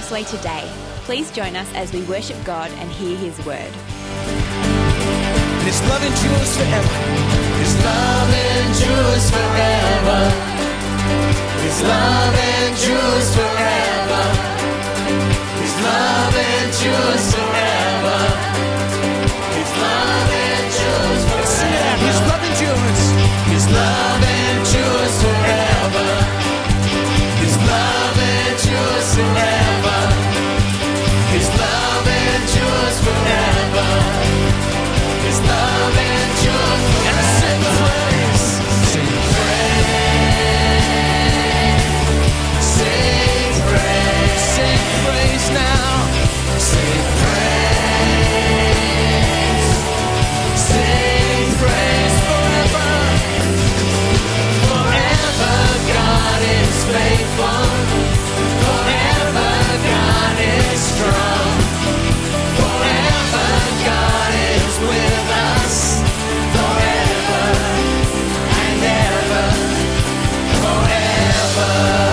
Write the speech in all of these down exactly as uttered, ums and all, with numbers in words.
Crossway today. Please join us as we worship God and hear His word. His love endures forever. His love endures forever. His love endures forever. His love endures forever. His love endures forever. His love endures. His love endures forever. His love endures forever. His love endures forever. His love endures forever. And sing praise. Sing praise. Sing praise. Sing praise now. Sing praise. Sing praise forever. Forever God is faithful. Forever God is strong. Forever God is with us. Forever and ever. Forever.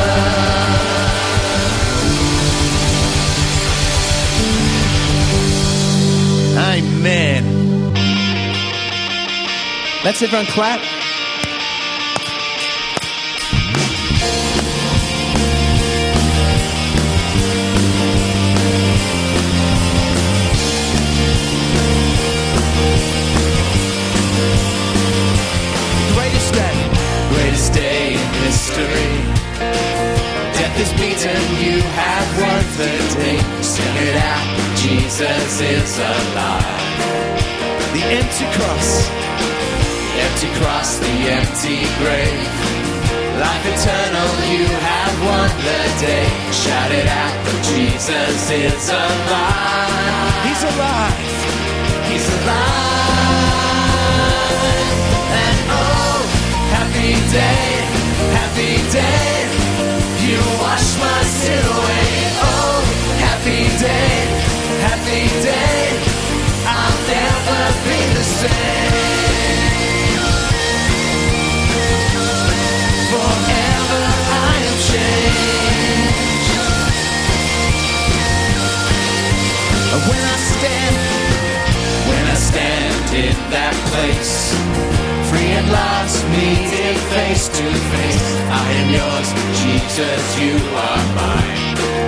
Amen. Let's everyone clap. Greatest day. Greatest day in history. Death is beaten, you have won the day. Sing it out, Jesus is alive. The empty cross. Empty cross, the empty grave. Life eternal, you have won the day. Shout it out, Jesus is alive. He's alive. He's alive. And oh, happy day, happy day. You wash my sin away. Oh, happy day, happy day. I'll never be the same. Forever I am changed. When I stand, When I stand in that place, free at last, meeting face to face. I am yours, Jesus, you are mine.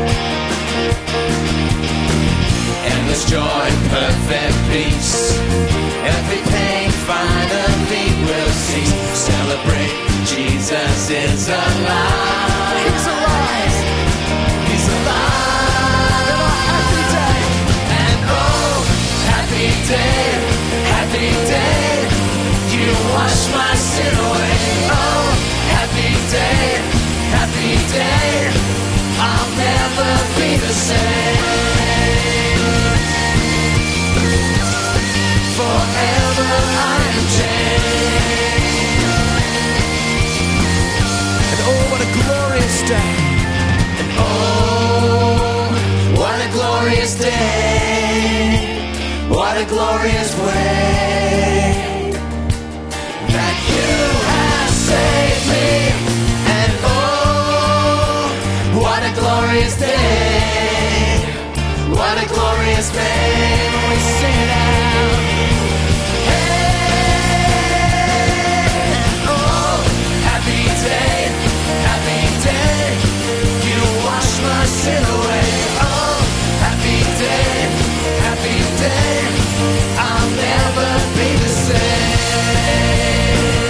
Endless joy, perfect peace. Every pain finally will cease. Celebrate, Jesus is alive. He's alive. He's alive. And a happy day. And oh, happy day, happy day. You wash my sin away. Oh, happy day, happy day. I'll never be the same. Forever I am changed. And oh, what a glorious day. And oh, what a glorious day. What a glorious way that you have saved me. And oh, what a glorious day. What a glorious day. We sing it out. Hey, oh, happy day, happy day. You wash my sin away. Oh, happy day, happy day. I'll never be the same.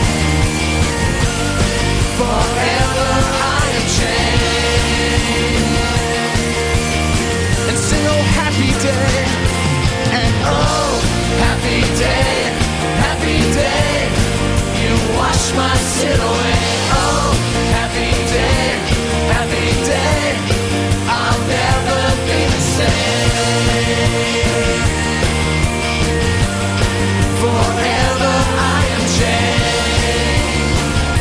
Forever I am changed. And sing, oh, happy day. And oh, happy day, happy day. You wash my sin away. Oh, happy day, happy day. I'll never be the same. Forever I am changed.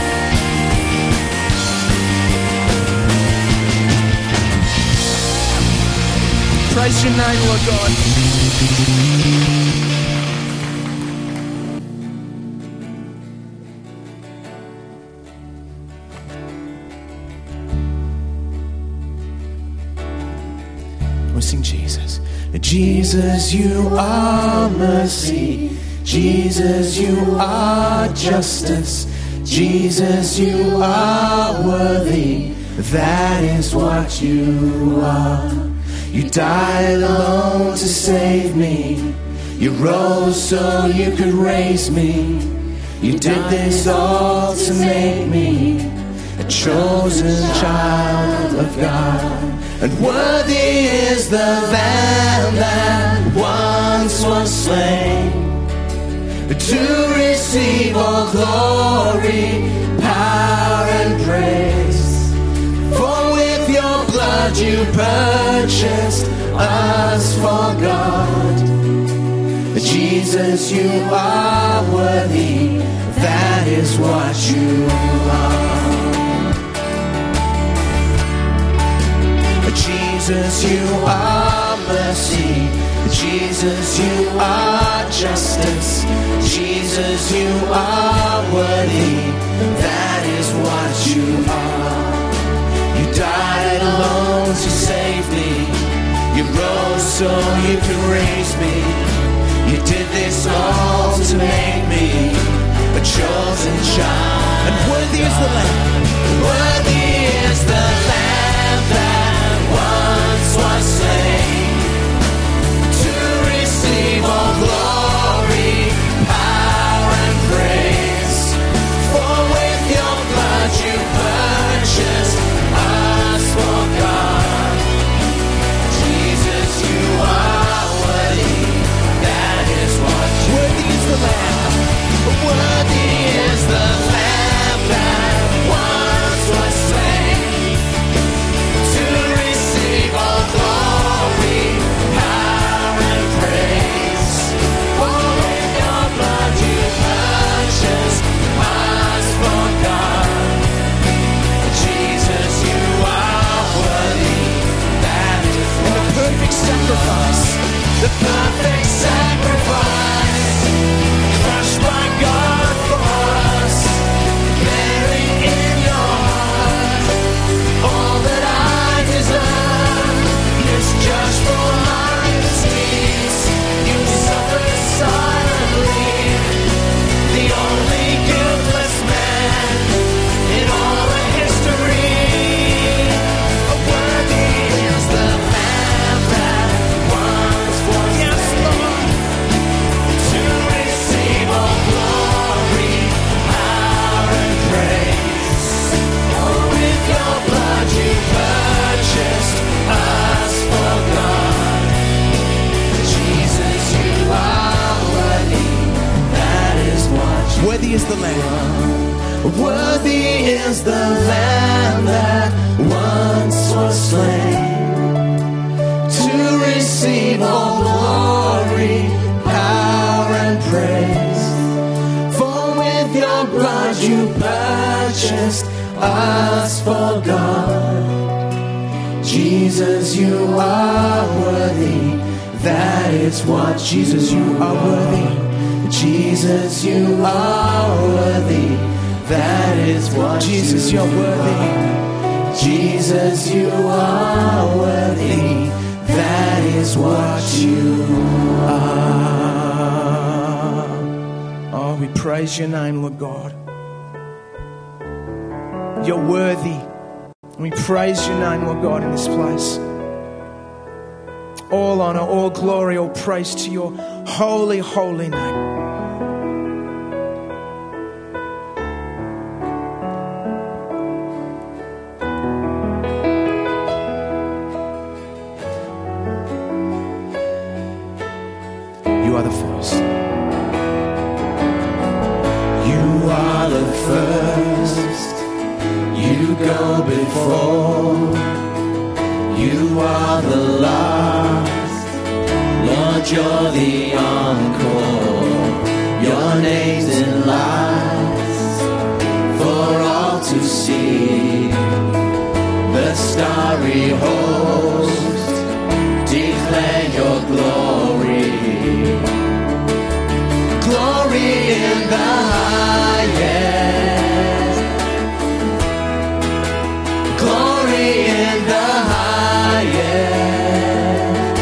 Praise your name, Lord God. sing Jesus. Jesus, you are mercy. Jesus, you are justice. Jesus, you are worthy. That is what you are. You died alone to save me. You rose so you could raise me. You did this all to make me a chosen child of God. And worthy is the Lamb that once was slain to receive all glory, power and praise. For with your blood you purchased us for God. Jesus, you are worthy. That is what you are. Jesus, you are mercy. Jesus, you are justice. Jesus, you are worthy. That is what you are. You died alone to save me. You rose so you could raise me. You did this all to make me a chosen child. And worthy is the Lamb. Worthy is the Lamb that once was slain to receive all glory, power and praise. For with your blood you purchased us for God. Jesus, you are worthy. That is what you worthy is the Lamb. Worthy is the Lamb that once was slain to receive all glory, power and praise. For with your blood you purchased us for God. Jesus, you are worthy. That is what the perfect sacrifice, the perfect sacrifice, crushed by God for us, bearing in your heart all that I deserve. Yes, just for my misdeeds, you suffered silently. The only guiltless man in all of history. Worthy is the Lamb that once was yes, Lord, to receive all glory, power and praise. For with your blood you purchased us for God. Jesus, you are worthy. That is what you worthy is the Lamb. Worthy is the Lamb that once was slain to receive all glory, power and praise. For with your blood you purchased us for God. Jesus, you are worthy. That is what Jesus, you are worthy. Jesus, you are worthy. That is what Jesus, you're worthy. Jesus, you are worthy. That is what you are. Oh, we praise your name, Lord God. You're worthy. We praise your name, Lord God, in this place. All honor, all glory, all praise to your holy, holy name. You are the first. You are the first. You go before. You are the last. Lord, you're the encore. Your name's in lights for all to see. The starry host declare your glory. Glory in the highest. Glory in the highest.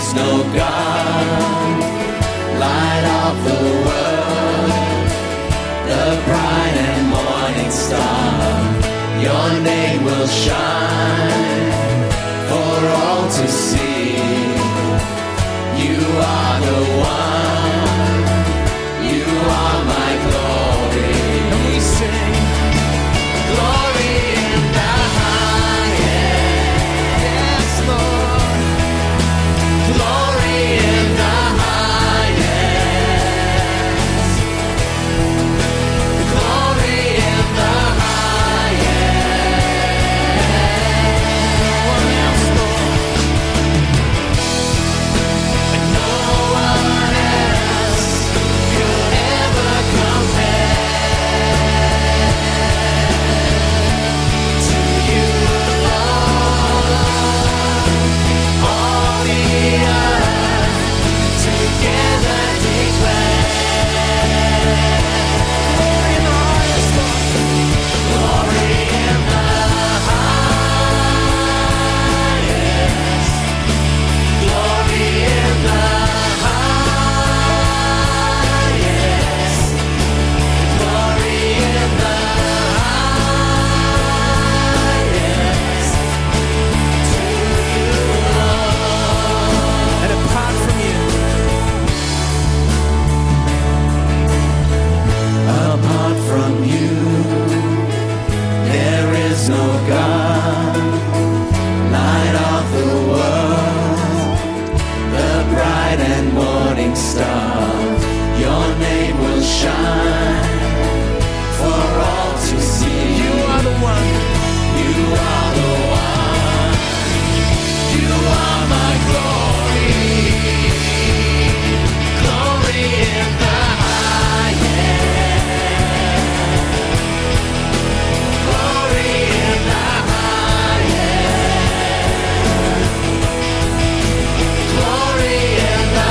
is no God, light of the world, the bright and morning star. Your name will shine for all to see. You are the one, you are my glory. And we sing, glory in the highest. Yes, Lord. Glory in the highest. Glory in the highest. No one else, Lord. And no one else could ever compare to you, Lord. All the earth together declare glory in the highest, Lord. Glory in the highest. Glory in the highest. Glory in the highest. To you, Lord. And apart from you, apart from you, there is no God, light of the world, the bright and morning star. Your name will shine for all to see. You are the one. You are the one. You are my glory. Glory in the highest. Glory in the highest. Glory in the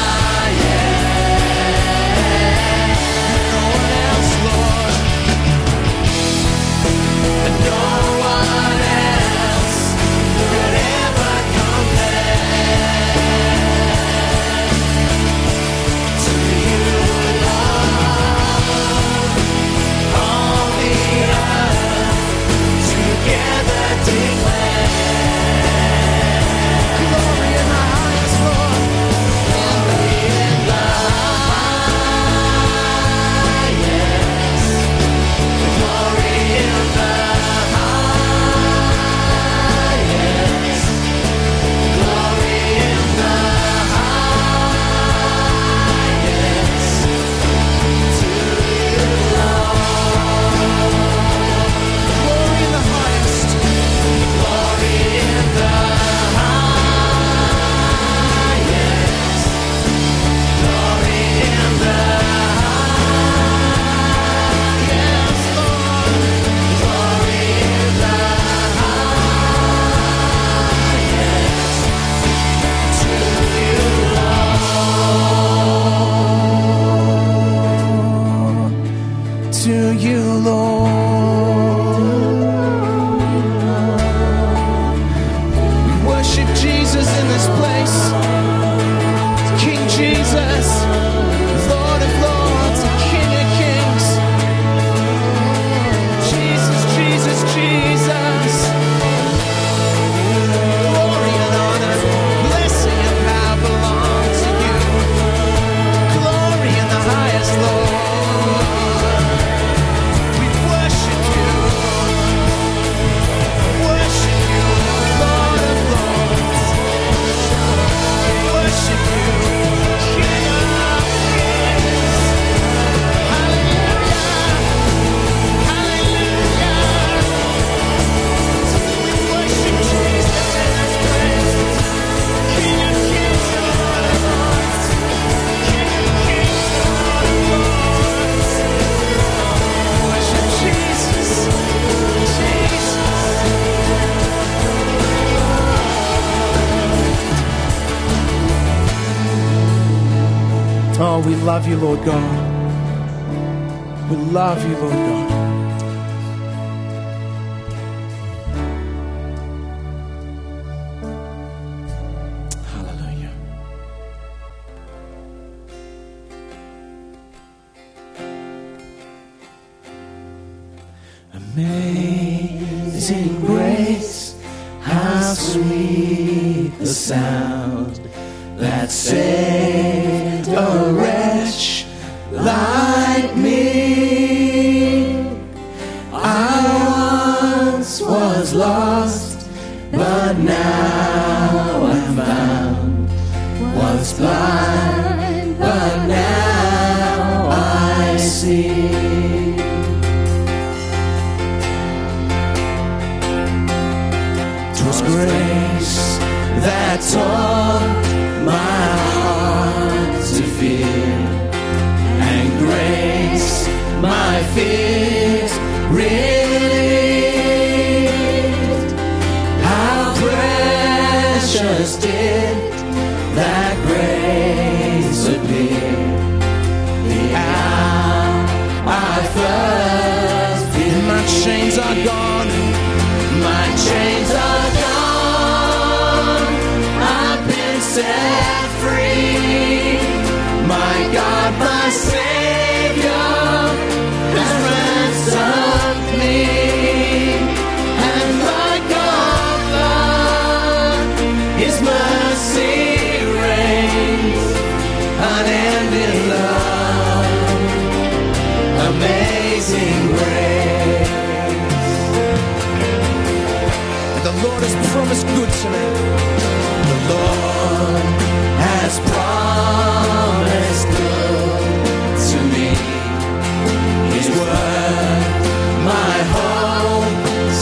highest. No one else, Lord. And no one else could ever compare to you, Lord. All the earth together declare glory in the highest, Lord. Glory in the highest. Glory in the highest. Glory in the highest. To you, Lord. Glory in the highest. Glory in the highest. Glory in the highest, Lord. Glory in the highest. To you, Lord. To you, Lord. We worship Jesus in this place. King Jesus, Lord of Lords, King of Kings. Jesus, Jesus, Jesus. Glory and honor, blessing and power belong to you. Glory in the highest, Lord. We worship you. Worship you, Lord of Lords. We worship you, King of Kings. Hallelujah. Hallelujah. We worship Jesus in this place. King of Kings, Lord of Lords. King of Kings, Lord of Lords. Worship Jesus. Jesus. Oh, we love you, Lord God. We love you, Lord God. Hallelujah. Amazing grace, how sweet the sound that saved a wretch like me. I once was lost, but now I'm found. Was blind, but now I see. 'Twas grace that taught my heart to fear, and grace my fears relieved. How precious did that grace appear the hour I first feel. My chains are gone, my chains are gone, I've been set free. My God, my Savior has ransomed me, and my God, love, His mercy reigns, unending love, amazing grace. And the Lord has promised good to me. The Lord has promised good to me. His word, my hope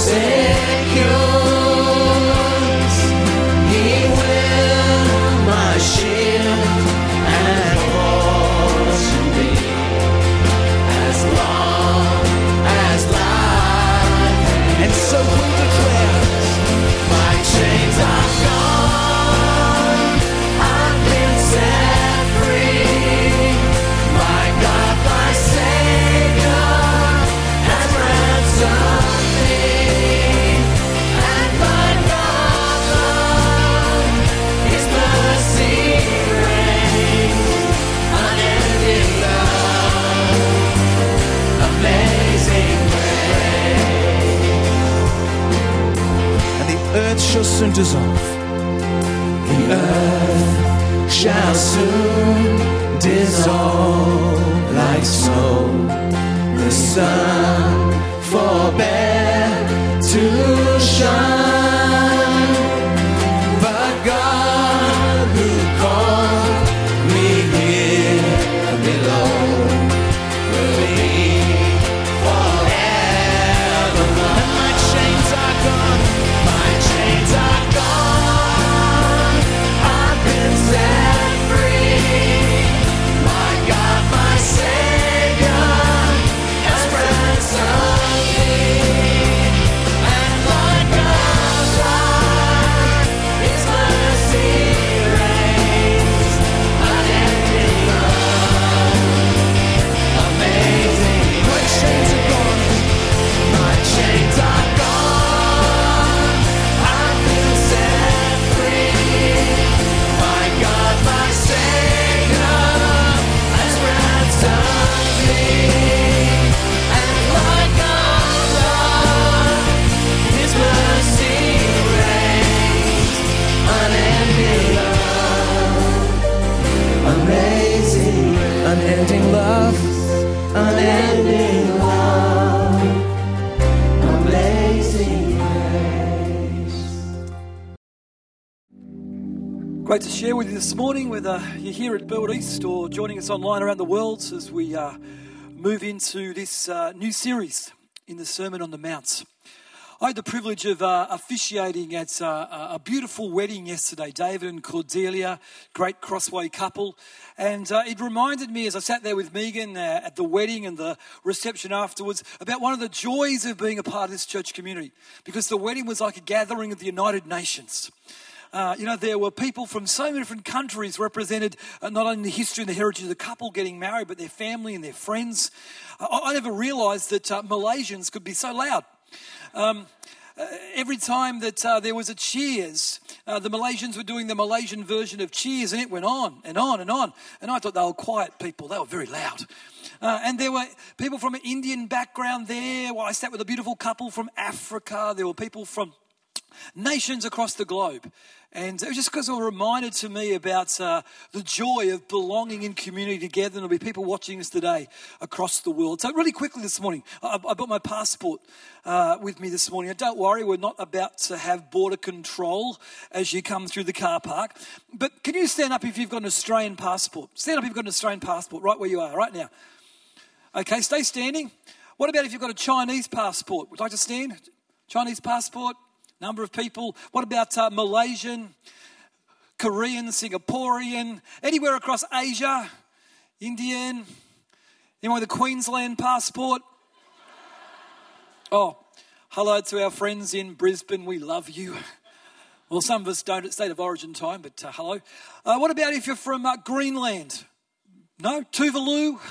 secures. He will my shield and portion be, as long as life. And so we declare, my chains are gone, I've been set free. My God, my Savior has ransomed me, and my God, love, His mercy reigns, unending love, amazing grace. And the earth shall soon dissolve. The earth shall soon dissolve like snow. The sun forbear to shine, but God who called me here below will be forevermore. And my chains are gone, my chains are gone, I've been set free. My God, my Savior has ransomed me, and my God, love, His mercy reigns, unending love, amazing. My chains are gone, my chains are gone, I've been set free. My God, my Savior has ransomed me, and my God, love, His mercy reigns, unending love, amazing, unending love, unending love, amazing grace. Great to share with you this morning, whether you're here at Build East or joining us online around the world as we uh, move into this uh, new series in the Sermon on the Mount. I had the privilege of uh, officiating at uh, a beautiful wedding yesterday, David and Cordelia, great Crossway couple. And uh, it reminded me as I sat there with Megan uh, at the wedding and the reception afterwards about one of the joys of being a part of this church community, because the wedding was like a gathering of the United Nations. Uh, you know, there were people from so many different countries represented, uh, not only the history and the heritage of the couple getting married, but their family and their friends. Uh, I, I never realised that uh, Malaysians could be so loud. Um, uh, every time that uh, there was a Cheers, uh, the Malaysians were doing the Malaysian version of Cheers, and it went on and on and on. And I thought they were quiet people. They were very loud. Uh, and there were people from an Indian background there. Well, I sat with a beautiful couple from Africa. There were people from nations across the globe. And it was just because it was reminded to me about uh, the joy of belonging in community together. And there'll be people watching us today across the world. So really quickly this morning, I, I brought my passport uh, with me this morning. And don't worry, we're not about to have border control as you come through the car park. But can you stand up if you've got an Australian passport? Stand up if you've got an Australian passport right where you are, right now. Okay, stay standing. What about if you've got a Chinese passport? Would you like to stand? Chinese passport? Number of people. What about uh, Malaysian, Korean, Singaporean, anywhere across Asia, Indian, anyone with a Queensland passport? Oh, hello to our friends in Brisbane. We love you. Well, some of us don't at state of origin time, but uh, hello. Uh, what about if you're from uh, Greenland? No? Tuvalu?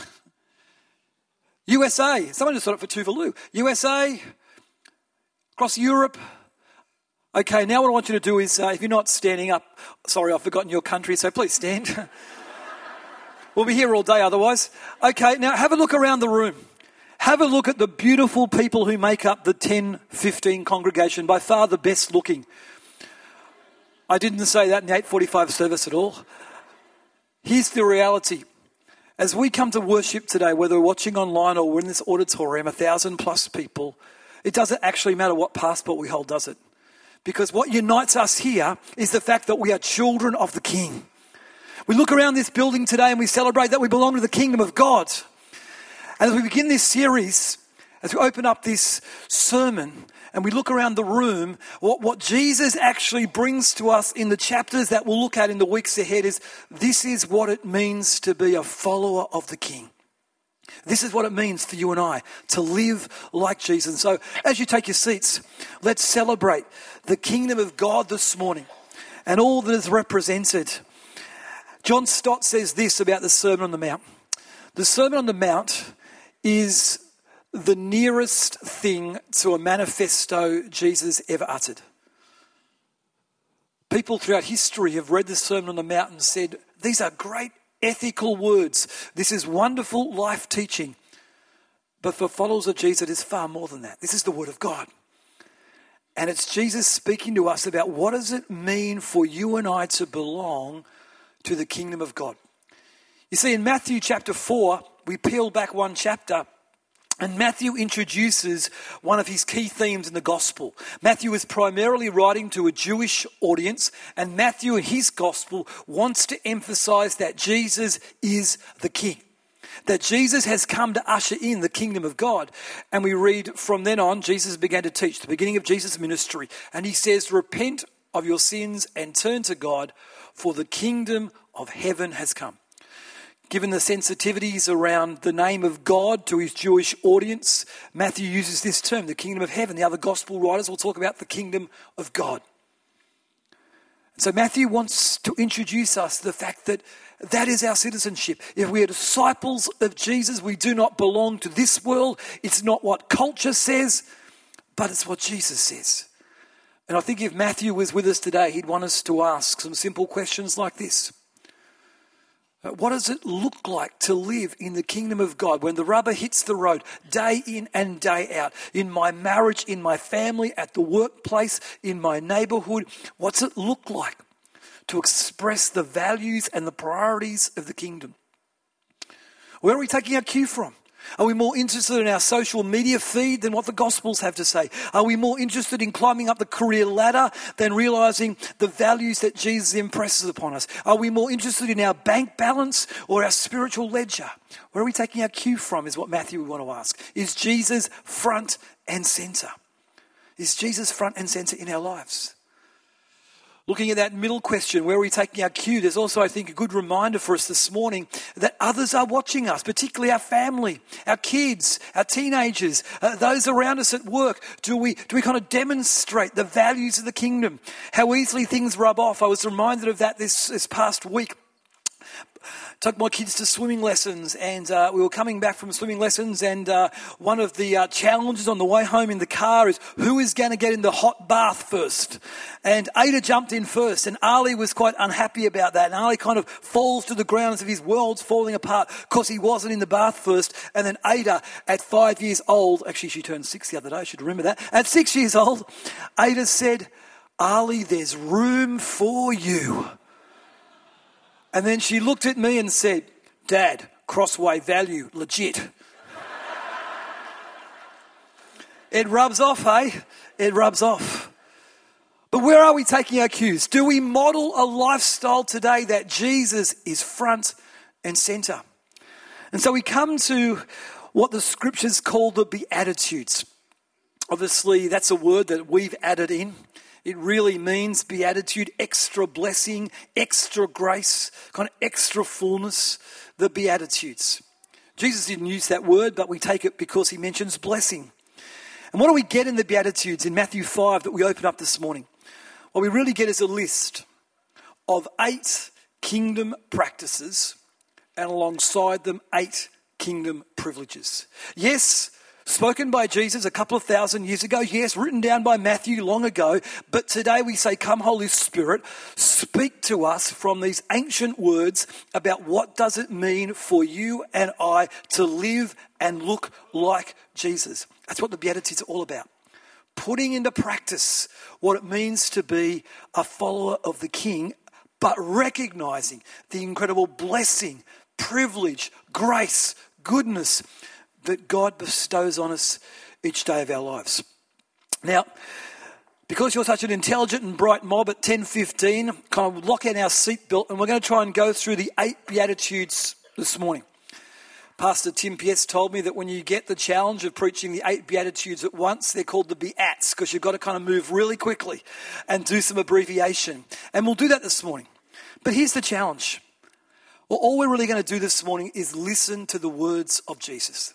U S A. Someone just got it for Tuvalu. U S A, across Europe. Okay, now what I want you to do is, uh, if you're not standing up, sorry, I've forgotten your country, so please stand. We'll be here all day otherwise. Okay, now have a look around the room. Have a look at the beautiful people who make up the ten fifteen congregation, by far the best looking. I didn't say that in the eight forty-five service at all. Here's the reality. As we come to worship today, whether we're watching online or we're in this auditorium, a thousand plus people, it doesn't actually matter what passport we hold, does it? Because what unites us here is the fact that we are children of the King. We look around this building today and we celebrate that we belong to the kingdom of God. And as we begin this series, as we open up this sermon and we look around the room, what, what Jesus actually brings to us in the chapters that we'll look at in the weeks ahead is this is what it means to be a follower of the King. This is what it means for you and I to live like Jesus. And so as you take your seats, let's celebrate the kingdom of God this morning and all that is represented. John Stott says this about the Sermon on the Mount. The Sermon on the Mount is the nearest thing to a manifesto Jesus ever uttered. People throughout history have read the Sermon on the Mount and said, these are great ethical words. This is wonderful life teaching. But for followers of Jesus, it is far more than that. This is the Word of God. And it's Jesus speaking to us about what does it mean for you and I to belong to the kingdom of God. You see, in Matthew chapter four, we peel back one chapter, and Matthew introduces one of his key themes in the gospel. Matthew is primarily writing to a Jewish audience, and Matthew in his gospel wants to emphasize that Jesus is the King, that Jesus has come to usher in the kingdom of God. And we read from then on, Jesus began to teach, the beginning of Jesus' ministry, and he says, repent of your sins and turn to God, for the kingdom of heaven has come. Given the sensitivities around the name of God to his Jewish audience, Matthew uses this term, the kingdom of heaven. The other gospel writers will talk about the kingdom of God. And so Matthew wants to introduce us to the fact that that is our citizenship. If we are disciples of Jesus, we do not belong to this world. It's not what culture says, but it's what Jesus says. And I think if Matthew was with us today, he'd want us to ask some simple questions like this. What does it look like to live in the kingdom of God when the rubber hits the road day in and day out? In my marriage, in my family, at the workplace, in my neighborhood, what's it look like to express the values and the priorities of the kingdom? Where are we taking our cue from? Are we more interested in our social media feed than what the Gospels have to say? Are we more interested in climbing up the career ladder than realizing the values that Jesus impresses upon us? Are we more interested in our bank balance or our spiritual ledger? Where are we taking our cue from is what Matthew would want to ask. Is Jesus front and center? Is Jesus front and center in our lives? Looking at that middle question, where are we taking our cue? There's also, I think, a good reminder for us this morning that others are watching us, particularly our family, our kids, our teenagers, uh, those around us at work. Do we do we kind of demonstrate the values of the kingdom? How easily things rub off. I was reminded of that this, this past week. took my kids to swimming lessons, and uh, we were coming back from swimming lessons, and uh, one of the uh, challenges on the way home in the car is who is going to get in the hot bath first. And Ada jumped in first, and Ali was quite unhappy about that. And Ali kind of falls to the ground as if his world's falling apart because he wasn't in the bath first. And then Ada, at five years old, actually she turned six the other day, I should remember that. At six years old, Ada said, "Ali, there's room for you." And then she looked at me and said, "Dad, Crossway value, legit." It rubs off, eh? It rubs off. But where are we taking our cues? Do we model a lifestyle today that Jesus is front and centre? And so we come to what the scriptures call the Beatitudes. Obviously, that's a word that we've added in. It really means beatitude, extra blessing, extra grace, kind of extra fullness, the Beatitudes. Jesus didn't use that word, but we take it because he mentions blessing. And what do we get in the Beatitudes in Matthew five that we open up this morning? What we really get is a list of eight kingdom practices and alongside them eight kingdom privileges. Yes, spoken by Jesus a couple of thousand years ago. Yes, written down by Matthew long ago. But today we say, "Come, Holy Spirit, speak to us from these ancient words about what does it mean for you and I to live and look like Jesus." That's what the Beatitudes are all about. Putting into practice what it means to be a follower of the King, but recognizing the incredible blessing, privilege, grace, goodness that God bestows on us each day of our lives. Now, because you're such an intelligent and bright mob at ten fifteen, kind of lock in our seatbelt and we're going to try and go through the eight Beatitudes this morning. Pastor Tim Pierce told me that when you get the challenge of preaching the eight Beatitudes at once, they're called the Beats because you've got to kind of move really quickly and do some abbreviation. And we'll do that this morning. But here's the challenge. Well, all we're really going to do this morning is listen to the words of Jesus.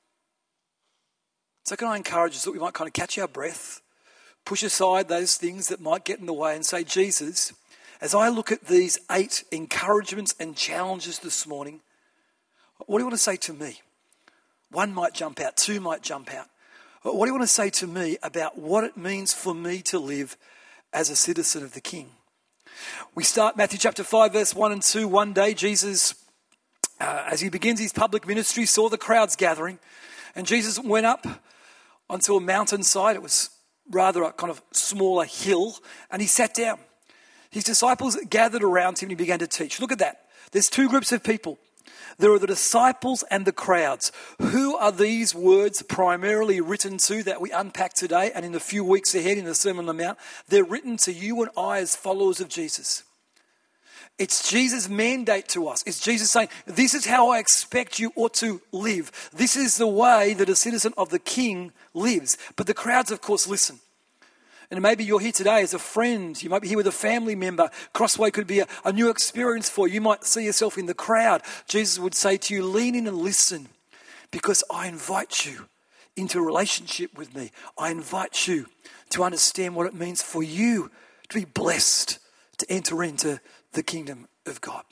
So can I encourage us that we might kind of catch our breath, push aside those things that might get in the way and say, "Jesus, as I look at these eight encouragements and challenges this morning, what do you want to say to me?" One might jump out, two might jump out. What do you want to say to me about what it means for me to live as a citizen of the King? We start Matthew chapter five, verse one and two. One day Jesus, uh, as he begins his public ministry, saw the crowds gathering. And Jesus went up onto a mountainside. It was rather a kind of smaller hill. And he sat down. His disciples gathered around him and he began to teach. Look at that. There's two groups of people. There are the disciples and the crowds. Who are these words primarily written to that we unpack today and in the few weeks ahead in the Sermon on the Mount? They're written to you and I as followers of Jesus. It's Jesus' mandate to us. It's Jesus saying, this is how I expect you ought to live. This is the way that a citizen of the King lives. But the crowds, of course, listen. And maybe you're here today as a friend. You might be here with a family member. Crossway could be a, a new experience for you. You might see yourself in the crowd. Jesus would say to you, lean in and listen because I invite you into a relationship with me. I invite you to understand what it means for you to be blessed, to enter into the kingdom of God.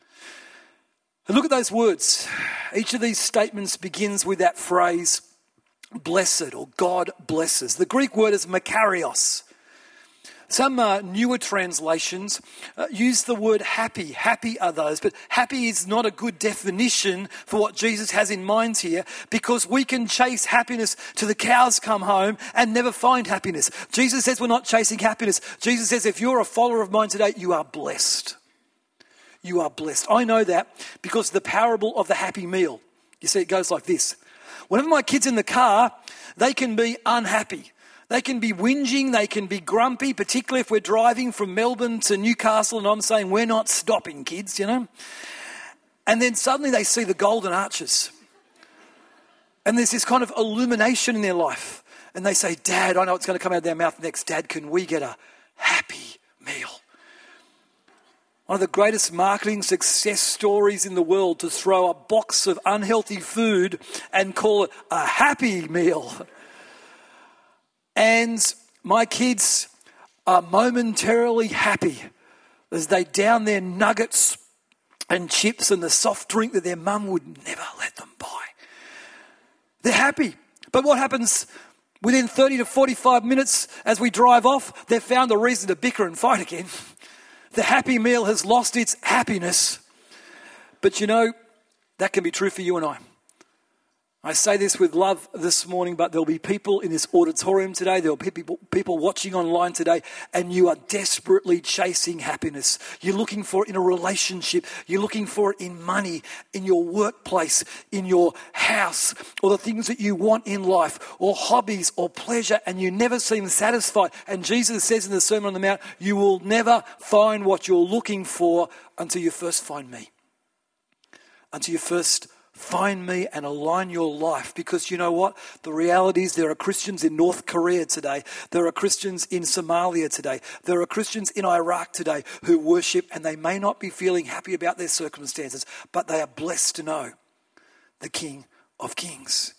And look at those words. Each of these statements begins with that phrase, blessed, or God blesses. The Greek word is makarios. Some uh, newer translations uh, use the word happy. Happy are those, but happy is not a good definition for what Jesus has in mind here, because we can chase happiness till the cows come home and never find happiness. Jesus says we're not chasing happiness. Jesus says if you're a follower of mine today, you are blessed. You are blessed. I know that because the parable of the happy meal. You see, it goes like this. Whenever my kid's in the car, they can be unhappy. They can be whinging, they can be grumpy, particularly if we're driving from Melbourne to Newcastle and I'm saying, we're not stopping, kids, you know. And then suddenly they see the golden arches. And there's this kind of illumination in their life. And they say, Dad, I know what's going to come out of their mouth next. Dad, can we get a happy meal? One of the greatest marketing success stories in the world, to throw a box of unhealthy food and call it a happy meal. And my kids are momentarily happy as they down their nuggets and chips and the soft drink that their mum would never let them buy. They're happy. But what happens within thirty to forty-five minutes as we drive off? They've found a reason to bicker and fight again. The happy meal has lost its happiness. But you know, that can be true for you and I. I say this with love this morning, but there'll be people in this auditorium today, there'll be people, people watching online today, and you are desperately chasing happiness. You're looking for it in a relationship, you're looking for it in money, in your workplace, in your house, or the things that you want in life, or hobbies, or pleasure, and you never seem satisfied. And Jesus says in the Sermon on the Mount, you will never find what you're looking for until you first find me. Until you first find me and align your life. Because you know what? The reality is there are Christians in North Korea today. There are Christians in Somalia today. There are Christians in Iraq today who worship, and they may not be feeling happy about their circumstances, but they are blessed to know the King of Kings.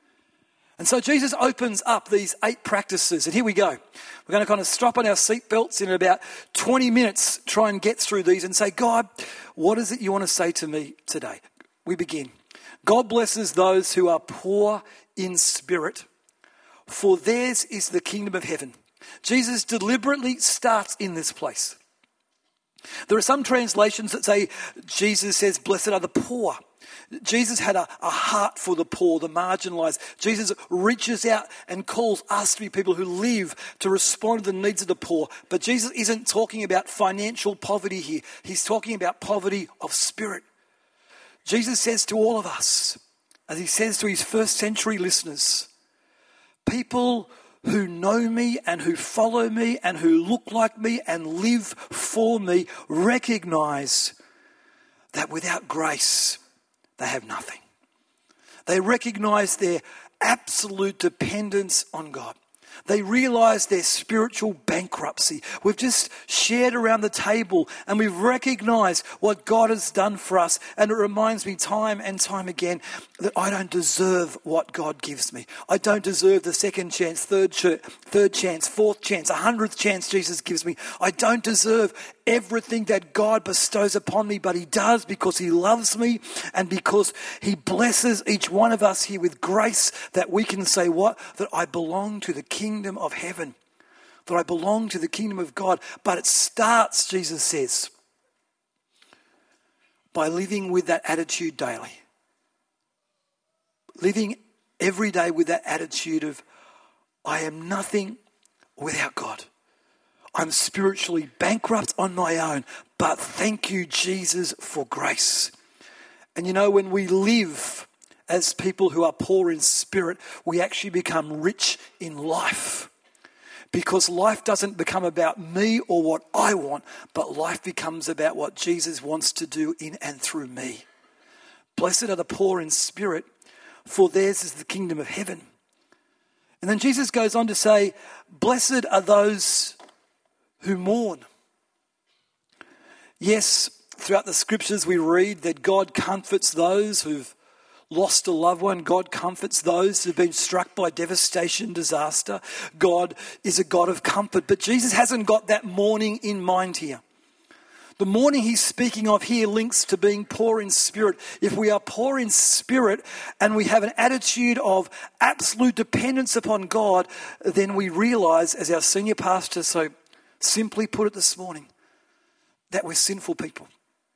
And so Jesus opens up these eight practices. And here we go. We're going to kind of strap on our seatbelts in about twenty minutes, try and get through these and say, God, what is it you want to say to me today? We begin. God blesses those who are poor in spirit, for theirs is the kingdom of heaven. Jesus deliberately starts in this place. There are some translations that say Jesus says, blessed are the poor. Jesus had a, a heart for the poor, the marginalised. Jesus reaches out and calls us to be people who live to respond to the needs of the poor. But Jesus isn't talking about financial poverty here. He's talking about poverty of spirit. Jesus says to all of us, as he says to his first century listeners, people who know me and who follow me and who look like me and live for me recognise that without grace, they have nothing. They recognise their absolute dependence on God. They realise their spiritual bankruptcy. We've just shared around the table and we've recognised what God has done for us. And it reminds me time and time again that I don't deserve what God gives me. I don't deserve the second chance, third, ch- third chance, fourth chance, a hundredth chance Jesus gives me. I don't deserve everything that God bestows upon me, but he does because he loves me and because he blesses each one of us here with grace that we can say what? That I belong to the kingdom of heaven, that I belong to the kingdom of God. But it starts, Jesus says, by living with that attitude daily. Living every day with that attitude of, I am nothing without God. I'm spiritually bankrupt on my own, but thank you, Jesus, for grace. And you know, when we live as people who are poor in spirit, we actually become rich in life. Because life doesn't become about me or what I want, but life becomes about what Jesus wants to do in and through me. Blessed are the poor in spirit, for theirs is the kingdom of heaven. And then Jesus goes on to say, blessed are those who mourn. Yes, throughout the scriptures we read that God comforts those who've lost a loved one. God comforts those who've been struck by devastation, disaster. God is a God of comfort. But Jesus hasn't got that mourning in mind here. The mourning he's speaking of here links to being poor in spirit. If we are poor in spirit and we have an attitude of absolute dependence upon God, then we realise, as our senior pastor so simply put it this morning, that we're sinful people.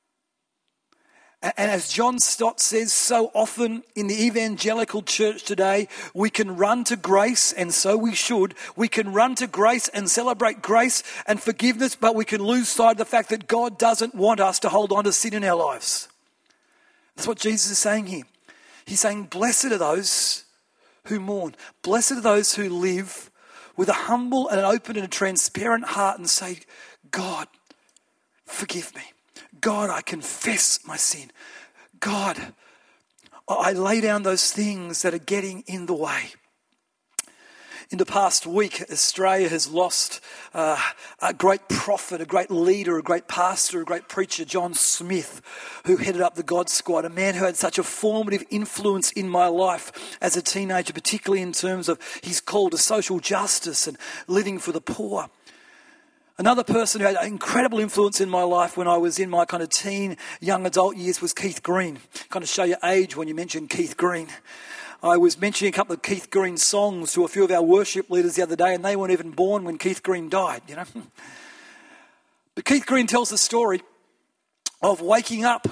And as John Stott says so often in the evangelical church today, we can run to grace, and so we should. We can run to grace and celebrate grace and forgiveness, but we can lose sight of the fact that God doesn't want us to hold on to sin in our lives. That's what Jesus is saying here. He's saying, blessed are those who mourn. Blessed are those who live with a humble and an open and a transparent heart and say, God, forgive me. God, I confess my sin. God, I lay down those things that are getting in the way. In the past week, Australia has lost uh, a great prophet, a great leader, a great pastor, a great preacher, John Smith, who headed up the God Squad, a man who had such a formative influence in my life as a teenager, particularly in terms of his call to social justice and living for the poor. Another person who had an incredible influence in my life when I was in my kind of teen, young adult years was Keith Green. Kind of show your age when you mention Keith Green. I was mentioning a couple of Keith Green songs to a few of our worship leaders the other day, and they weren't even born when Keith Green died, you know. But Keith Green tells the story of waking up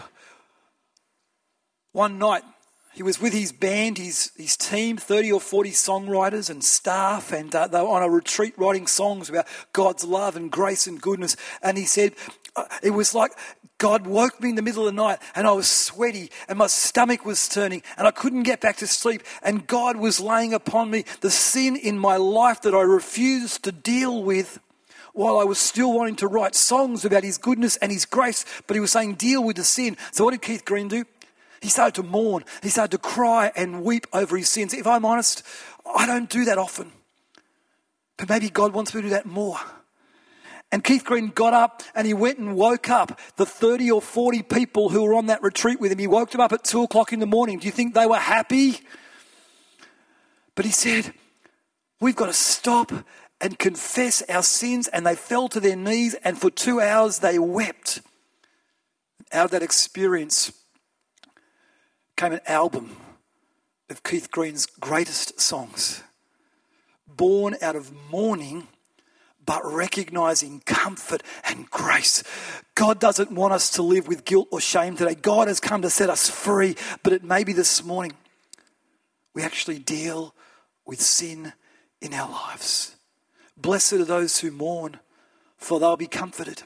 one night. He was with his band, his his team, thirty or forty songwriters and staff, and uh, they were on a retreat writing songs about God's love and grace and goodness. And he said, uh, it was like God woke me in the middle of the night and I was sweaty and my stomach was turning and I couldn't get back to sleep. And God was laying upon me the sin in my life that I refused to deal with while I was still wanting to write songs about his goodness and his grace. But he was saying, deal with the sin. So what did Keith Green do? He started to mourn. He started to cry and weep over his sins. If I'm honest, I don't do that often. But maybe God wants me to do that more. And Keith Green got up and he went and woke up the thirty or forty people who were on that retreat with him. He woke them up at two o'clock in the morning. Do you think they were happy? But he said, we've got to stop and confess our sins. And they fell to their knees and for two hours they wept. Out of that experience came an album of Keith Green's greatest songs, born out of mourning, but recognizing comfort and grace. God doesn't want us to live with guilt or shame today. God has come to set us free, but it may be this morning we actually deal with sin in our lives. Blessed are those who mourn, for they'll be comforted.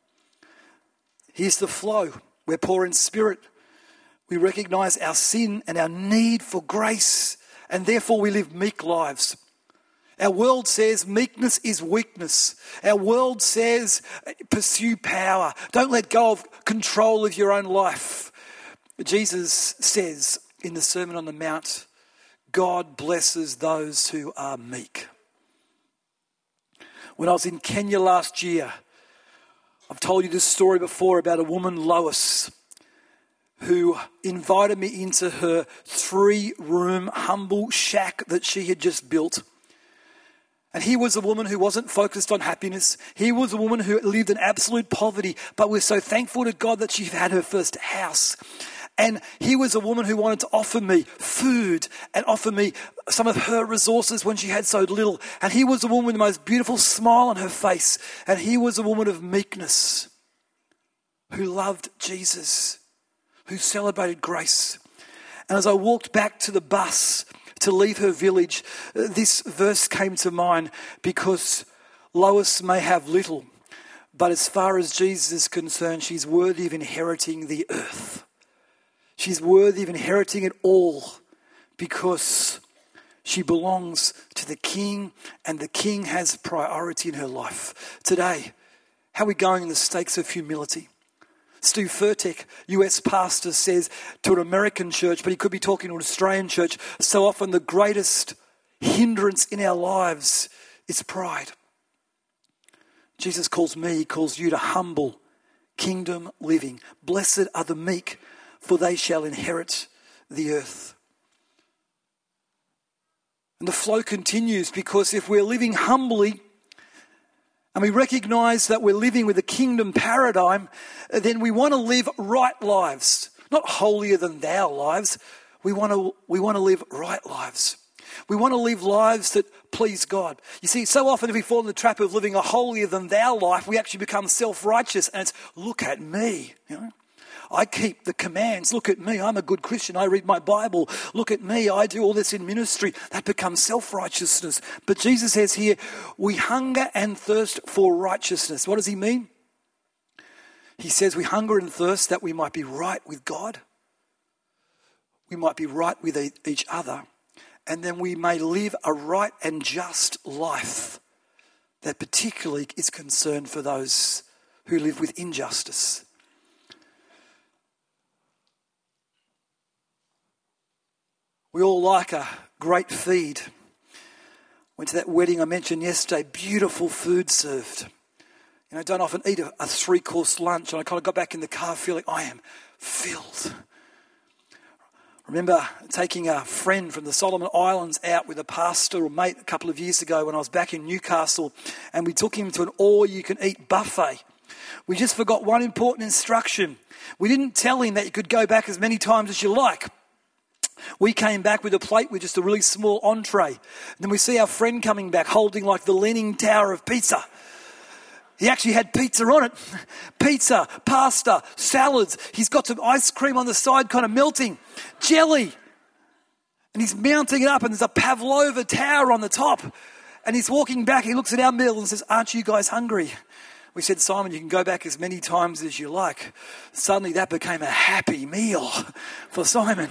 Here's the flow. We're poor in spirit. We recognize our sin and our need for grace, and therefore we live meek lives. Our world says meekness is weakness. Our world says pursue power. Don't let go of control of your own life. Jesus says in the Sermon on the Mount, God blesses those who are meek. When I was in Kenya last year, I've told you this story before about a woman, Lois, who invited me into her three-room humble shack that she had just built. And he was a woman who wasn't focused on happiness. He was a woman who lived in absolute poverty, but we're so thankful to God that she had her first house. And he was a woman who wanted to offer me food and offer me some of her resources when she had so little. And he was a woman with the most beautiful smile on her face. And he was a woman of meekness who loved Jesus, who celebrated grace. And as I walked back to the bus to leave her village, this verse came to mind, because Lois may have little, but as far as Jesus is concerned, she's worthy of inheriting the earth. She's worthy of inheriting it all because she belongs to the King, and the King has priority in her life. Today, how are we going in the stakes of humility? Stu Furtick, U S pastor, says to an American church, but he could be talking to an Australian church, so often the greatest hindrance in our lives is pride. Jesus calls me, he calls you to humble kingdom living. Blessed are the meek, for they shall inherit the earth. And the flow continues, because if we're living humbly, and we recognize that we're living with a kingdom paradigm, then we want to live right lives, not holier than thou lives. We want to, we want to live right lives. We want to live lives that please God. You see, so often if we fall in the trap of living a holier than thou life, we actually become self-righteous, and it's, look at me, you know. I keep the commands. Look at me. I'm a good Christian. I read my Bible. Look at me. I do all this in ministry. That becomes self-righteousness. But Jesus says here, we hunger and thirst for righteousness. What does he mean? He says we hunger and thirst that we might be right with God. We might be right with each other. And then we may live a right and just life that particularly is concerned for those who live with injustice. We all like a great feed. Went to that wedding I mentioned yesterday, beautiful food served. You know, don't often eat a, a three-course lunch, and I kind of got back in the car feeling I am filled. remember taking a friend from the Solomon Islands out with a pastor or mate a couple of years ago when I was back in Newcastle, and we took him to an all-you-can-eat buffet. We just forgot one important instruction. We didn't tell him that you could go back as many times as you like. We came back with a plate with just a really small entree. And then we see our friend coming back holding like the Leaning Tower of pizza. He actually had pizza on it. Pizza, pasta, salads. He's got some ice cream on the side kind of melting. Jelly. And he's mounting it up, and there's a Pavlova tower on the top. And he's walking back. He looks at our meal and says, "Aren't you guys hungry?" We said, "Simon, you can go back as many times as you like." Suddenly that became a happy meal for Simon.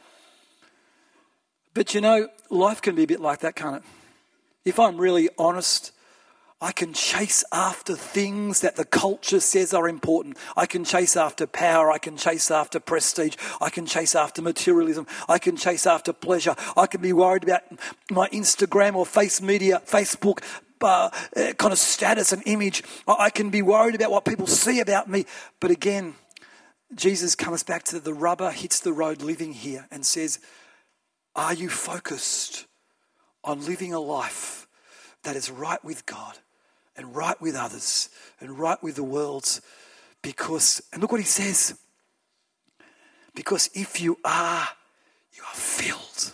But you know, life can be a bit like that, can't it? If I'm really honest, I can chase after things that the culture says are important. I can chase after power. I can chase after prestige. I can chase after materialism. I can chase after pleasure. I can be worried about my Instagram or face media, Facebook uh, kind of status and image. I can be worried about what people see about me. But again, Jesus comes back to the rubber hits the road living here and says, are you focused on living a life that is right with God and right with others and right with the world? Because, and look what he says, because if you are, you are filled.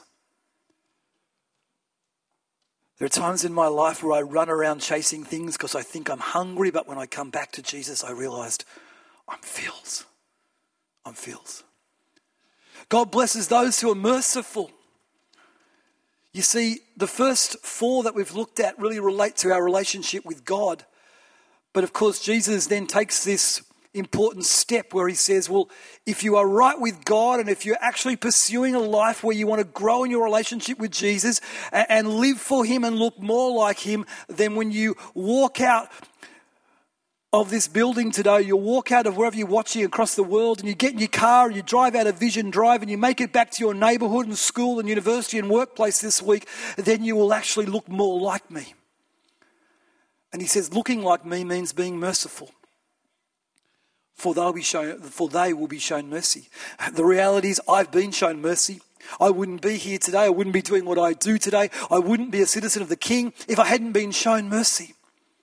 There are times in my life where I run around chasing things because I think I'm hungry, but when I come back to Jesus, I realized I'm filled. I'm filled. God blesses those who are merciful. You see, the first four that we've looked at really relate to our relationship with God. But of course, Jesus then takes this important step where he says, well, if you are right with God and if you're actually pursuing a life where you want to grow in your relationship with Jesus and, and live for him and look more like him, then when you walk out of this building today, you'll walk out of wherever you're watching across the world and you get in your car and you drive out of Vision Drive and you make it back to your neighbourhood and school and university and workplace this week, then you will actually look more like me. And he says, looking like me means being merciful. For they'll be shown, for they will be shown mercy. The reality is I've been shown mercy. I wouldn't be here today. I wouldn't be doing what I do today. I wouldn't be a citizen of the King if I hadn't been shown mercy.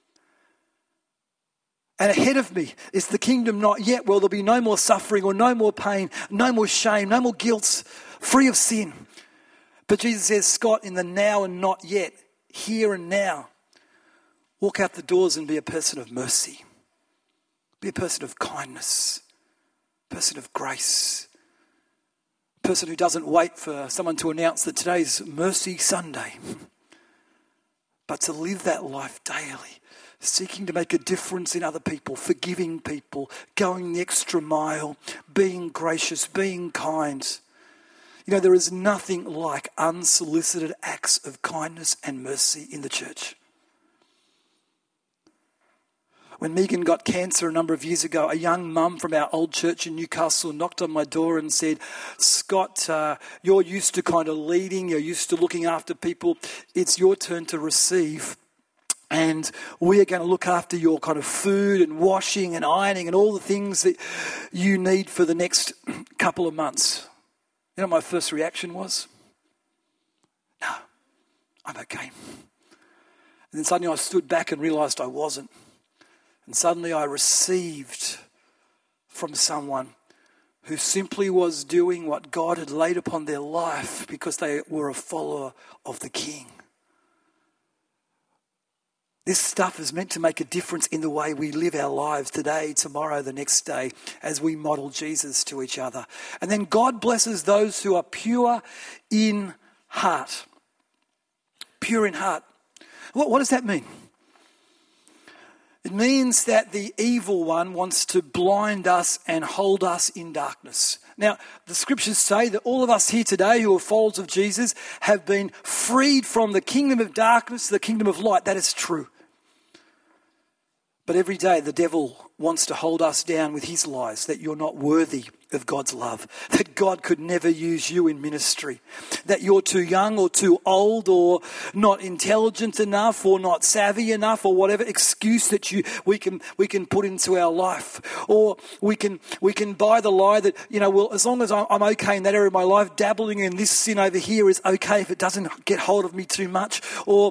And ahead of me is the kingdom not yet. Well, there'll be no more suffering or no more pain, no more shame, no more guilt, free of sin. But Jesus says, Scott, in the now and not yet, here and now, walk out the doors and be a person of mercy. Be a person of kindness, a person of grace, a person who doesn't wait for someone to announce that today's Mercy Sunday, but to live that life daily, seeking to make a difference in other people, forgiving people, going the extra mile, being gracious, being kind. You know, there is nothing like unsolicited acts of kindness and mercy in the church. When Megan got cancer a number of years ago, a young mum from our old church in Newcastle knocked on my door and said, Scott, uh, you're used to kind of leading, you're used to looking after people. It's your turn to receive. And we are going to look after your kind of food and washing and ironing and all the things that you need for the next couple of months. You know what my first reaction was? No, I'm okay. And then suddenly I stood back and realised I wasn't. And suddenly I received from someone who simply was doing what God had laid upon their life because they were a follower of the King. This stuff is meant to make a difference in the way we live our lives today, tomorrow, the next day, as we model Jesus to each other. And then God blesses those who are pure in heart. Pure in heart. What, what does that mean? It means that the evil one wants to blind us and hold us in darkness. Now, the scriptures say that all of us here today who are followers of Jesus have been freed from the kingdom of darkness to the kingdom of light. That is true. But every day the devil wants to hold us down with his lies, that you're not worthy of God's love, that God could never use you in ministry, that you're too young or too old or not intelligent enough or not savvy enough, or whatever excuse that you we can we can put into our life. Or we can we can buy the lie that, you know, well, as long as I'm okay in that area of my life, dabbling in this sin over here is okay if it doesn't get hold of me too much. Or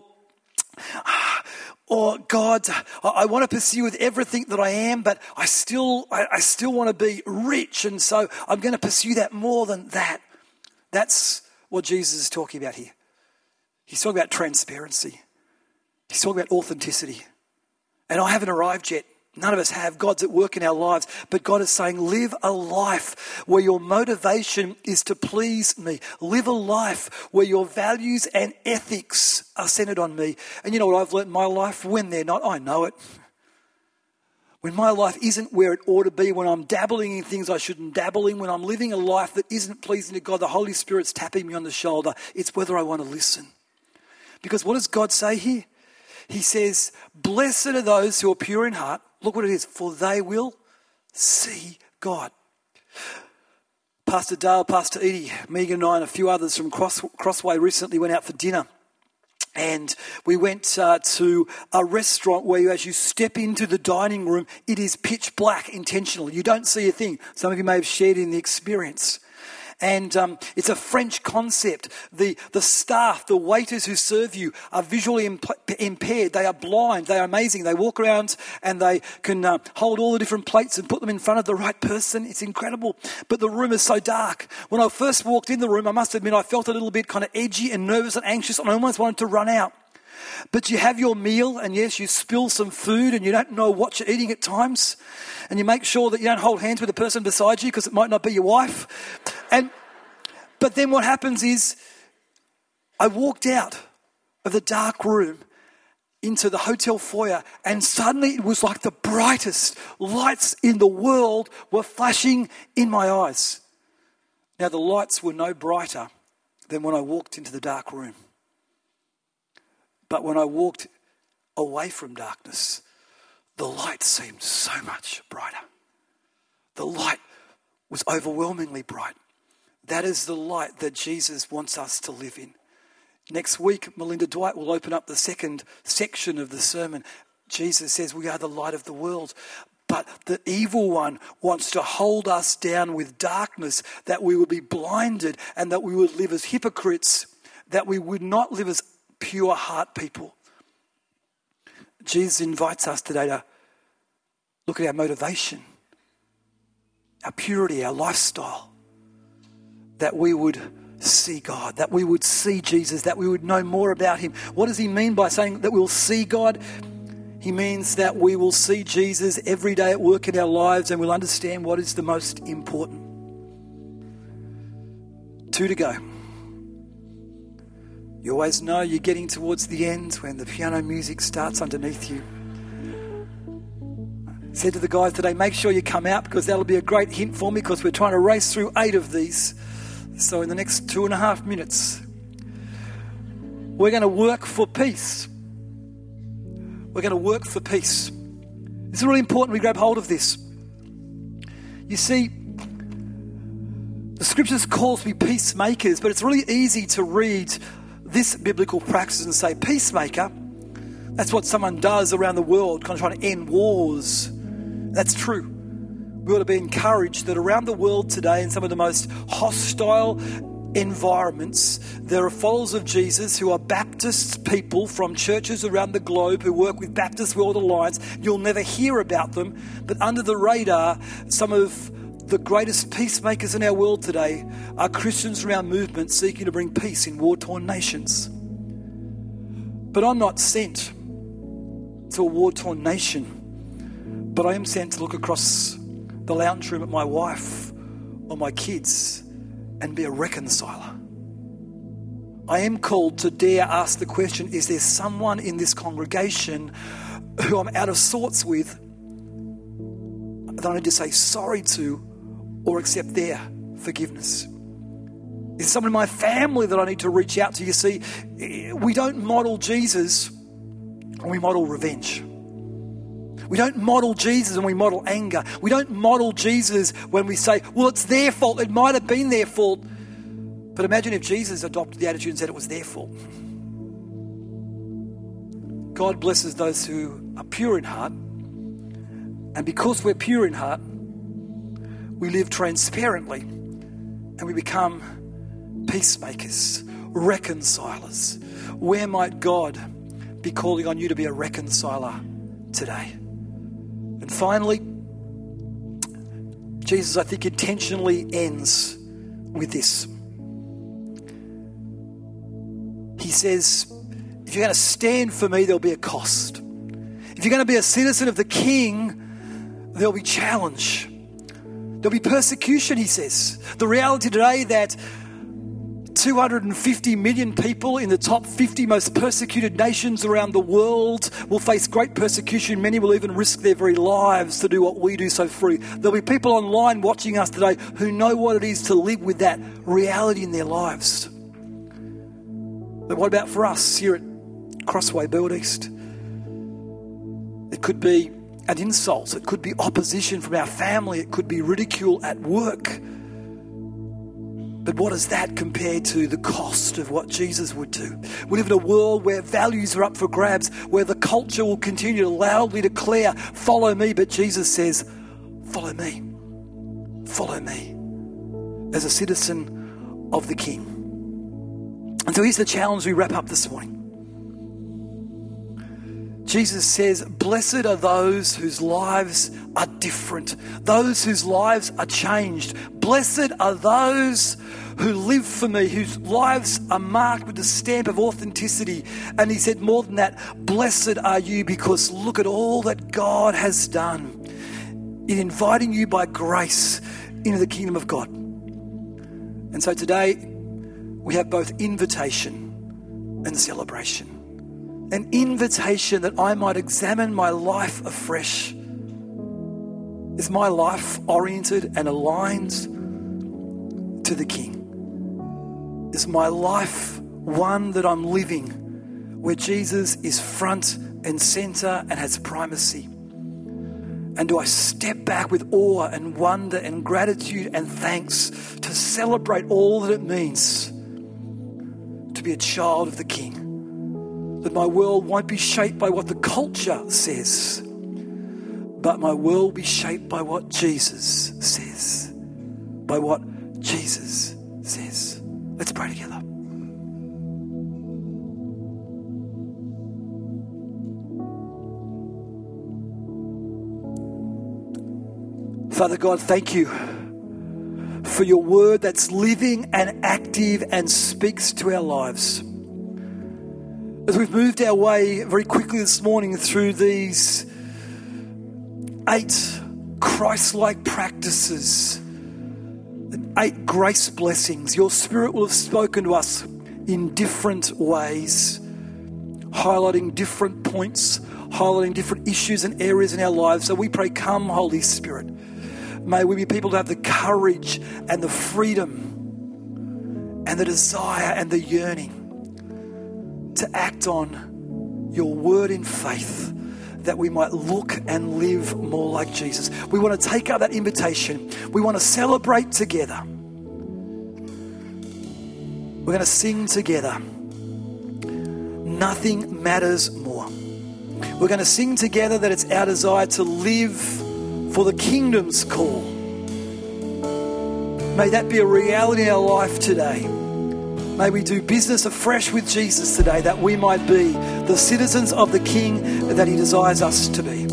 Or God, I want to pursue with everything that I am, but I still, I, I still want to be rich, and so I'm going to pursue that more than that. That's what Jesus is talking about here. He's talking about transparency. He's talking about authenticity. And I haven't arrived yet. None of us have. God's at work in our lives. But God is saying, live a life where your motivation is to please me. Live a life where your values and ethics are centered on me. And you know what I've learned in my life? When they're not, I know it. When my life isn't where it ought to be, when I'm dabbling in things I shouldn't dabble in, when I'm living a life that isn't pleasing to God, the Holy Spirit's tapping me on the shoulder. It's whether I want to listen. Because what does God say here? He says, blessed are those who are pure in heart. Look what it is, for they will see God. Pastor Dale, Pastor Edie, Megan and I and a few others from Cross, Crossway recently went out for dinner. And we went uh, to a restaurant where you, as you step into the dining room, it is pitch black intentionally. You don't see a thing. Some of you may have shared in the experience. And um, it's a French concept. The the staff, the waiters who serve you are visually imp- impaired. They are blind. They are amazing. They walk around and they can uh, hold all the different plates and put them in front of the right person. It's incredible. But the room is so dark. When I first walked in the room, I must admit I felt a little bit kind of edgy and nervous and anxious, and I almost wanted to run out. But you have your meal, and yes, you spill some food and you don't know what you're eating at times. And you make sure that you don't hold hands with the person beside you because it might not be your wife. And But then what happens is I walked out of the dark room into the hotel foyer, and suddenly it was like the brightest lights in the world were flashing in my eyes. Now, the lights were no brighter than when I walked into the dark room. But when I walked away from darkness, the light seemed so much brighter. The light was overwhelmingly bright. That is the light that Jesus wants us to live in. Next week, Melinda Dwight will open up the second section of the sermon. Jesus says we are the light of the world. But the evil one wants to hold us down with darkness, that we would be blinded and that we would live as hypocrites, that we would not live as pure heart people. Jesus invites us today to look at our motivation, our purity, our lifestyle, that we would see God, that we would see Jesus, that we would know more about him. What does he mean by saying that we'll see God? He means that we will see Jesus every day at work in our lives, and we'll understand what is the most important. Two to go. You always know you're getting towards the end when the piano music starts underneath you. I said to the guys today, make sure you come out, because that'll be a great hint for me, because we're trying to race through eight of these. So in the next two and a half minutes, we're going to work for peace. We're going to work for peace. It's really important we grab hold of this. You see, the scriptures calls me peacemakers, but it's really easy to read this biblical practice and say, peacemaker, that's what someone does around the world, kind of trying to end wars. That's true. We ought to be encouraged that around the world today, in some of the most hostile environments, there are followers of Jesus who are Baptist people from churches around the globe who work with Baptist World Alliance. You'll never hear about them, but under the radar, some of the greatest peacemakers in our world today are Christians from our movement seeking to bring peace in war-torn nations. But I'm not sent to a war-torn nation, but I am sent to look across the lounge room at my wife or my kids and be a reconciler. I am called to dare ask the question, is there someone in this congregation who I'm out of sorts with that I need to say sorry to or accept their forgiveness? Is there someone in my family that I need to reach out to? You see, we don't model Jesus, we model revenge. We don't model Jesus when we model anger. We don't model Jesus when we say, well, it's their fault. It might have been their fault. But imagine if Jesus adopted the attitude and said it was their fault. God blesses those who are pure in heart. And because we're pure in heart, we live transparently and we become peacemakers, reconcilers. Where might God be calling on you to be a reconciler today? And finally, Jesus, I think, intentionally ends with this. He says, if you're going to stand for me, there'll be a cost. If you're going to be a citizen of the King, there'll be challenge. There'll be persecution, he says. The reality today that two hundred fifty million people in the top fifty most persecuted nations around the world will face great persecution. Many will even risk their very lives to do what we do so free. There'll be people online watching us today who know what it is to live with that reality in their lives. But what about for us here at Crossway Build East? It could be an insult. It could be opposition from our family. It could be ridicule at work. But what is that compared to the cost of what Jesus would do? We live in a world where values are up for grabs, where the culture will continue to loudly declare, follow me. But Jesus says, follow me. Follow me as a citizen of the King. And so here's the challenge we wrap up this morning. Jesus says, blessed are those whose lives are different, those whose lives are changed. Blessed are those who live for me, whose lives are marked with the stamp of authenticity. And he said more than that, blessed are you because look at all that God has done in inviting you by grace into the kingdom of God. And so today we have both invitation and celebration. An invitation that I might examine my life afresh. Is my life oriented and aligned to the King? Is my life one that I'm living where Jesus is front and center and has primacy? And do I step back with awe and wonder and gratitude and thanks to celebrate all that it means to be a child of the King? That my world won't be shaped by what the culture says, but my world will be shaped by what Jesus says. By what Jesus says. Let's pray together. Father God, thank you for your word that's living and active and speaks to our lives. As we've moved our way very quickly this morning through these eight Christ-like practices, eight grace blessings, your Spirit will have spoken to us in different ways, highlighting different points, highlighting different issues and areas in our lives. So we pray, come, Holy Spirit. May we be people to have the courage and the freedom and the desire and the yearning to act on your word in faith, that we might look and live more like Jesus. We want to take up that invitation. We want to celebrate together. We're going to sing together. Nothing matters more. We're going to sing together that it's our desire to live for the kingdom's call. May that be a reality in our life today. May we do business afresh with Jesus today, that we might be the citizens of the King that he desires us to be.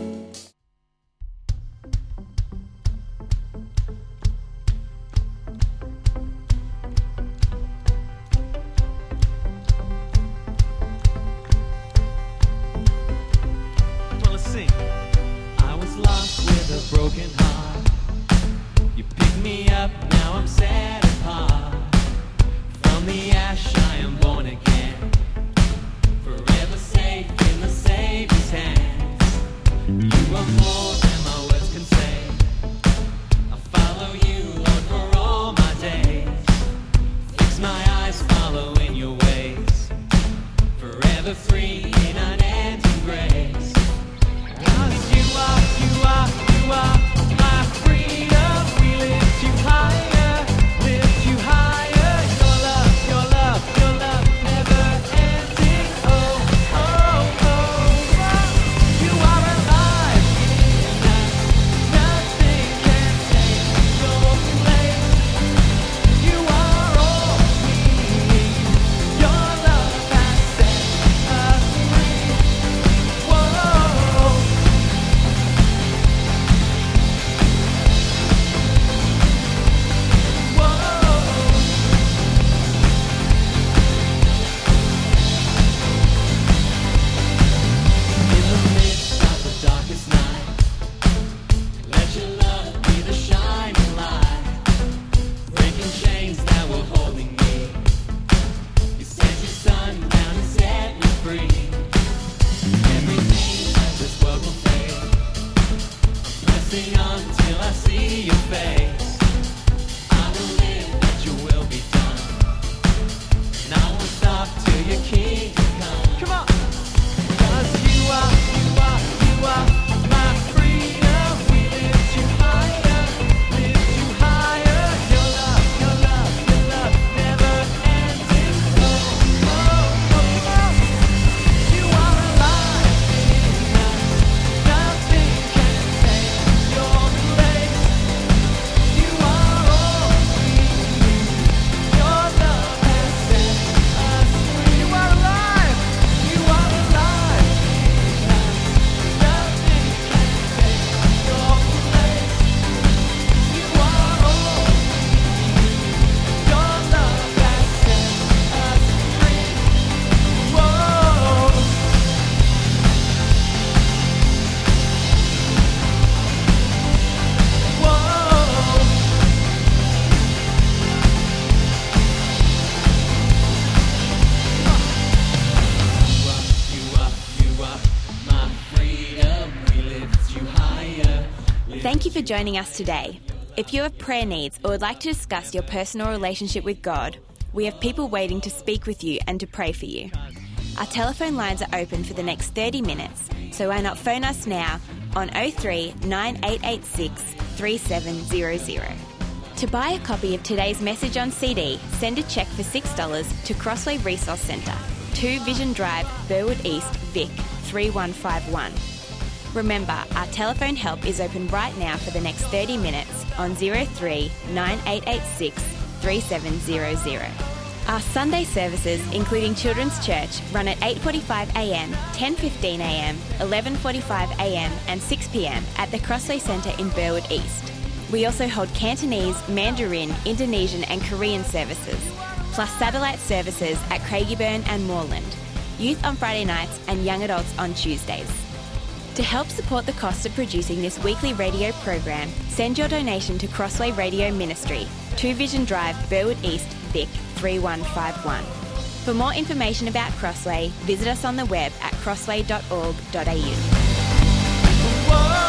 Well, let's sing. I was lost with a broken heart. You picked me up, now I'm set apart. From the ash I am born again, forever safe in the Savior's hands. holding on till I see your face. I will live that your will be done. And I won't stop till your kingdom come. Come on! 'Cause you are, you are, you are my freedom. We lift you higher, lift you higher. Your love, your love, your love never ending. Oh, oh, oh, oh. You are alive in us. Nothing can take your place. You are all we need. Your love has set us free. You are alive. You are alive in us. Nothing can take your place. You are all we need. Your love has set us free. Whoa. Whoa. You are, you are my freedom. We lift you higher. Thank you for joining us today. If you have prayer needs or would like to discuss your personal relationship with God, we have people waiting to speak with you and to pray for you. Our telephone lines are open for the next thirty minutes, so why not phone us now on oh three nine eight eight six three seven zero zero. To buy a copy of today's message on C D, send a cheque for six dollars to Crossway Resource Centre, two Vision Drive, Burwood East, Vic, three one five one. Remember, our telephone help is open right now for the next thirty minutes on oh three nine eight eight six three seven zero zero. Our Sunday services, including Children's Church, run at eight forty-five a m, ten fifteen a m, eleven forty-five a m and six p m at the Crossway Centre in Burwood East. We also hold Cantonese, Mandarin, Indonesian and Korean services, plus satellite services at Craigieburn and Moreland, youth on Friday nights and young adults on Tuesdays. To help support the cost of producing this weekly radio program, send your donation to Crossway Radio Ministry, two Vision Drive, Burwood East, Vic, three one five one. For more information about Crossway, visit us on the web at crossway dot org dot a u. Whoa.